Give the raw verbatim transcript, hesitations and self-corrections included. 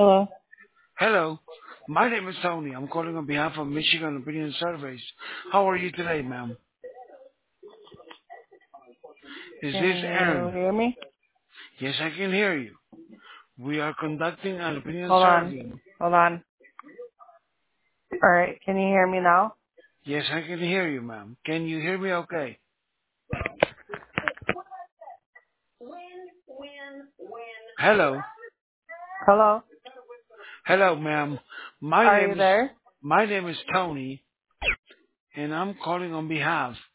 Hello. Hello, my name is Tony. I'm calling on behalf of Michigan Opinion Surveys. How are you today, ma'am? Is Can this you Aaron? hear me? Yes, I can hear you. We are conducting an opinion Hold on. survey. Hold on. All right. Can you hear me now? Yes, I can hear you, ma'am. Can you hear me okay? Hello. Hello. Hello, ma'am. My Are name you is there? my name is Tony, and I'm calling on behalf